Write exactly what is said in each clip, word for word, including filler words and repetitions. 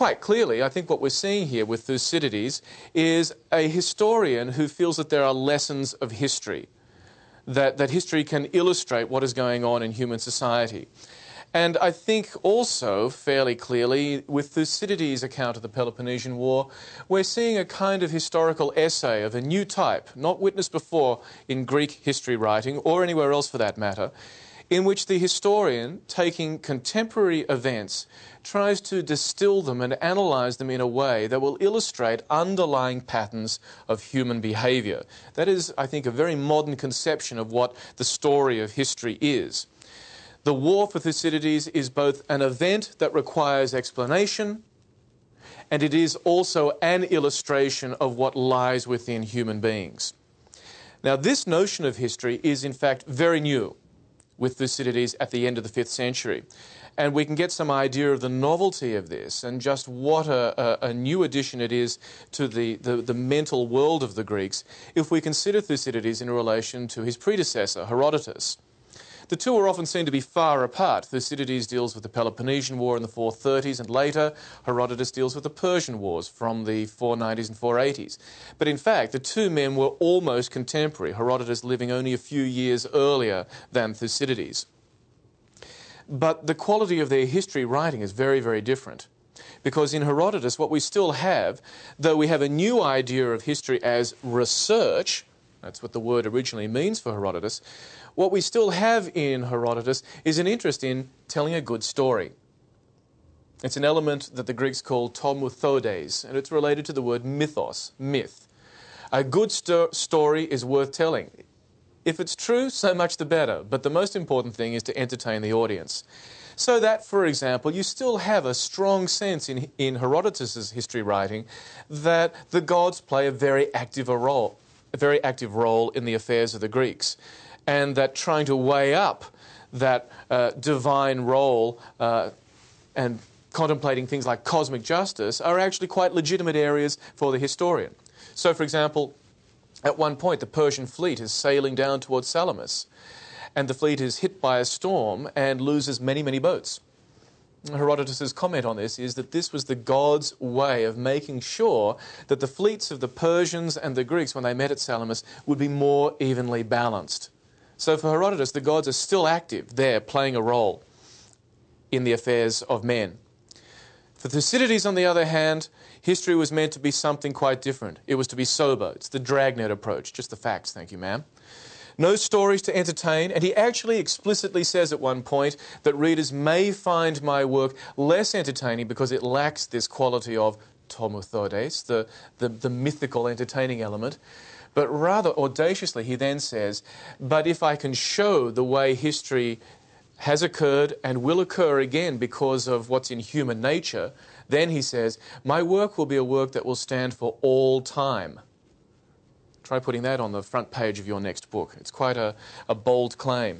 quite clearly, I think what we're seeing here with Thucydides is a historian who feels that there are lessons of history, that, that history can illustrate what is going on in human society. And I think also, fairly clearly, with Thucydides' account of the Peloponnesian War, we're seeing a kind of historical essay of a new type, not witnessed before in Greek history writing, or anywhere else for that matter, in which the historian, taking contemporary events, tries to distill them and analyse them in a way that will illustrate underlying patterns of human behaviour. That is, I think, a very modern conception of what the story of history is. The war for Thucydides is both an event that requires explanation, and it is also an illustration of what lies within human beings. Now, this notion of history is in fact very new with Thucydides at the end of the fifth century. And we can get some idea of the novelty of this and just what a, a, a new addition it is to the, the, the mental world of the Greeks if we consider Thucydides in relation to his predecessor, Herodotus. The two are often seen to be far apart. Thucydides deals with the Peloponnesian War in the four thirties, and later Herodotus deals with the Persian Wars from the four nineties and four eighties. But in fact, the two men were almost contemporary, Herodotus living only a few years earlier than Thucydides. But the quality of their history writing is very, very different. Because in Herodotus, what we still have, though we have a new idea of history as research, that's what the word originally means for Herodotus, what we still have in Herodotus is an interest in telling a good story. It's an element that the Greeks call tomuthodes, and it's related to the word mythos, myth. A good sto- story is worth telling. If it's true, so much the better, but the most important thing is to entertain the audience. So that, for example, you still have a strong sense in, in Herodotus' history writing that the gods play a very active a role, a very active role in the affairs of the Greeks, and that trying to weigh up that uh, divine role uh, and contemplating things like cosmic justice are actually quite legitimate areas for the historian. So, for example, at one point the Persian fleet is sailing down towards Salamis, and the fleet is hit by a storm and loses many, many boats. Herodotus' comment on this is that this was the gods' way of making sure that the fleets of the Persians and the Greeks, when they met at Salamis, would be more evenly balanced. So for Herodotus, the gods are still active there, playing a role in the affairs of men. For Thucydides, on the other hand, history was meant to be something quite different. It was to be sober. It's the dragnet approach. Just the facts, thank you, ma'am. No stories to entertain, and he actually explicitly says at one point that readers may find my work less entertaining because it lacks this quality of tomuthodes, the, the, the mythical entertaining element. But rather audaciously, he then says, but if I can show the way history has occurred and will occur again because of what's in human nature, then, he says, my work will be a work that will stand for all time. Try putting that on the front page of your next book. It's quite a, a bold claim.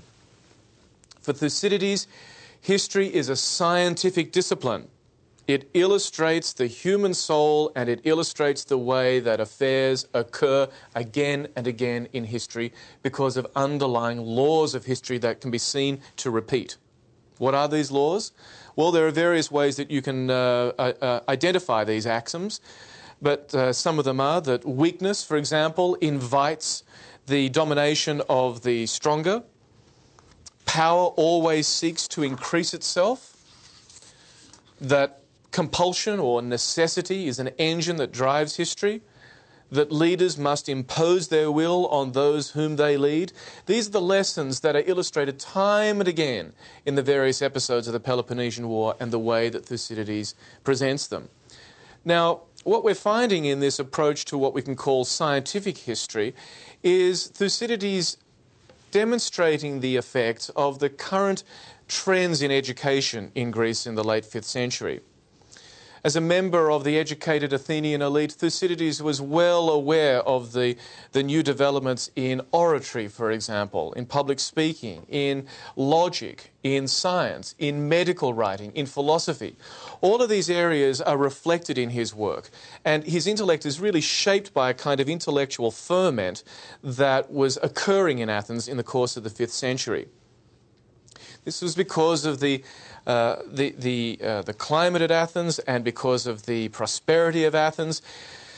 For Thucydides, history is a scientific discipline. It illustrates the human soul, and it illustrates the way that affairs occur again and again in history because of underlying laws of history that can be seen to repeat. What are these laws? Well, there are various ways that you can uh, uh, identify these axioms, but uh, some of them are that weakness, for example, invites the domination of the stronger. Power always seeks to increase itself. That compulsion or necessity is an engine that drives history, that leaders must impose their will on those whom they lead. These are the lessons that are illustrated time and again in the various episodes of the Peloponnesian War and the way that Thucydides presents them. Now, what we're finding in this approach to what we can call scientific history is Thucydides demonstrating the effects of the current trends in education in Greece in the late fifth century. As a member of the educated Athenian elite, Thucydides was well aware of the, the new developments in oratory, for example, in public speaking, in logic, in science, in medical writing, in philosophy. All of these areas are reflected in his work, and his intellect is really shaped by a kind of intellectual ferment that was occurring in Athens in the course of the fifth century. This was because of the uh, the, the, uh, the climate at Athens and because of the prosperity of Athens.